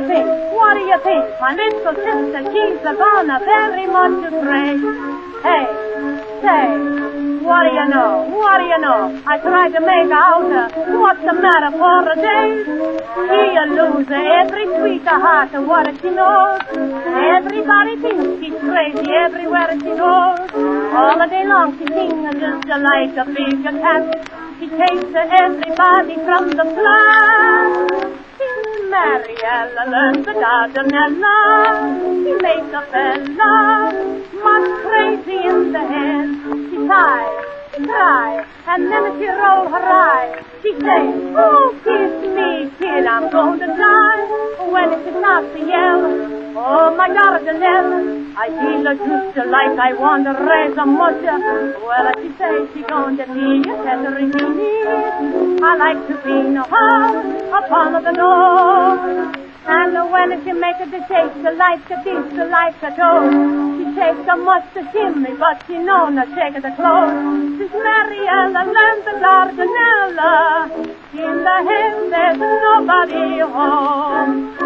think? What do you think? My little sister, she's gonna very much astray. Hey, say, what do you know? What do you know? I tried to make out what's the matter for a day. She a loser, every sweetheart, what if she knows? Everybody thinks she's crazy everywhere she goes. All the day long she sings just like a big cat. She takes everybody from the flat. Mariella learns the Dardanella. She makes a fella much crazy in the head. She sighs, cries, and then she rolls her eyes. She says, oh, kiss me, kid, I'm going to die. When she starts to yell, oh, my Dardanella, I feel just like I want to raise a musha. Well, she says she's going to need a tethering in. I like to be no heart upon the door. And when she makes it, she shakes like a dish, like a dough. She shakes so much the chimney, but she knows not shake the clothes. She's Mariella, learns the Dardanella. In the head, there's nobody home.